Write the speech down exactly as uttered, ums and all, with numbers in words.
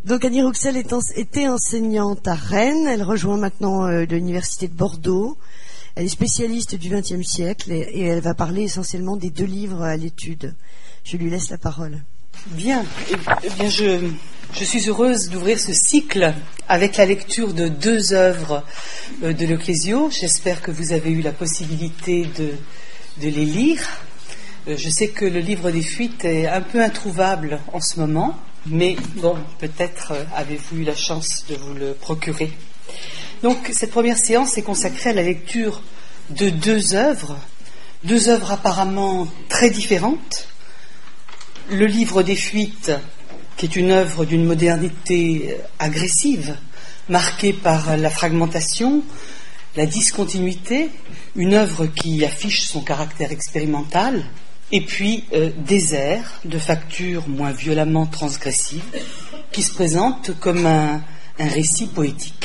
Donc Annie Rouxel est en, était enseignante à Rennes, elle rejoint maintenant euh, l'université de Bordeaux. Elle est spécialiste du vingtième siècle et, et elle va parler essentiellement des deux livres à l'étude. Je lui laisse la parole. Bien, eh bien je, je suis heureuse d'ouvrir ce cycle avec la lecture de deux œuvres euh, de Lucrezio. J'espère que vous avez eu la possibilité de, de les lire. Euh, je sais que le livre des fuites est un peu introuvable en ce moment. Mais bon, peut-être euh, avez-vous eu la chance de vous le procurer. Donc, cette première séance est consacrée à la lecture de deux œuvres, deux œuvres apparemment très différentes. Le livre des fuites, qui est une œuvre d'une modernité agressive, marquée par la fragmentation, la discontinuité, une œuvre qui affiche son caractère expérimental. Et puis, euh, Désert, de facture moins violemment transgressive, qui se présente comme un, un récit poétique.